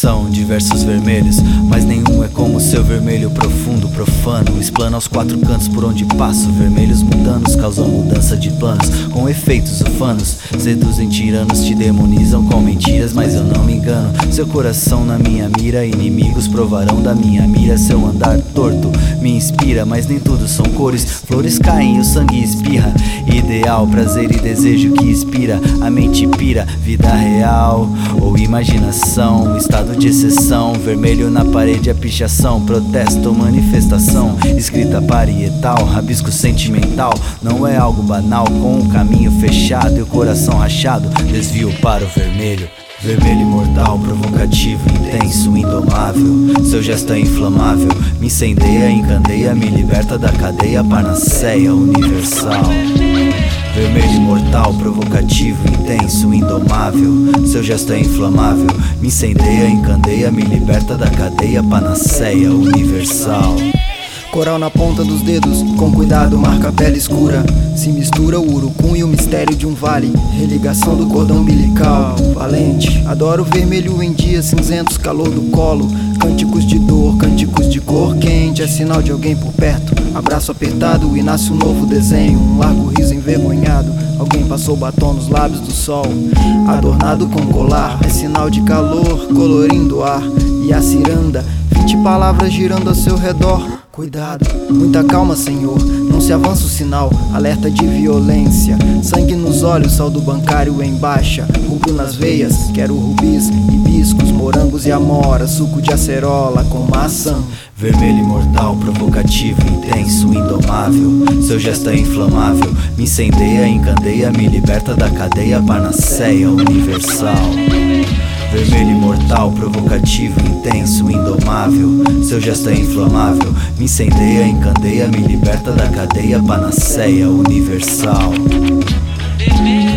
São diversos vermelhos, mas nenhum é como o seu vermelho profundo, profano. Explana aos quatro cantos por onde passo. Vermelhos mundanos causam mudança de planos, com efeitos ufanos. Seduzem tiranos, te demonizam com mentiras, mas eu não me engano. Seu coração na minha mira, inimigos provarão da minha mira. Seu andar torto me inspira, mas nem tudo são cores. Flores caem e o sangue espirra. Ideal, prazer e desejo que inspira. A mente pira, vida real ou imaginação, estado de exceção. Vermelho na parede é pichação, protesto ou manifestação. Escrita parietal, rabisco sentimental. Não é algo banal, com o caminho fechado e o coração rachado. Desvio para o vermelho. Vermelho imortal, provocativo, intenso, indomável. Seu gesto é inflamável, me incendeia, encandeia, me liberta da cadeia panaceia universal. Vermelho imortal, provocativo, intenso, indomável. Seu gesto é inflamável, me incendeia, encandeia, me liberta da cadeia panaceia universal. Coral na ponta dos dedos, com cuidado marca a pele escura. Se mistura o urucum e o mistério de um vale. Religação do cordão umbilical, valente. Adoro o vermelho em dias cinzentos, calor do colo. Cânticos de dor, cânticos de cor quente. É sinal de alguém por perto, abraço apertado e nasce um novo desenho. Um largo riso envergonhado, alguém passou batom nos lábios do sol. Adornado com colar, é sinal de calor, colorindo o ar. E a ciranda, 20 palavras girando ao seu redor. Cuidado, muita calma, senhor, não se avança o sinal, alerta de violência. Sangue nos olhos, saldo bancário em baixa. Rubro nas veias, quero rubis, hibiscos, morangos e amora. Suco de acerola com maçã. Vermelho imortal, provocativo, intenso, indomável. Seu gesto é inflamável, me incendeia, encandeia, me liberta da cadeia panaceia universal. Vermelho imortal, provocativo, intenso, indomável. Seu gesto é inflamável, me incendeia, encandeia, me liberta da cadeia panaceia universal.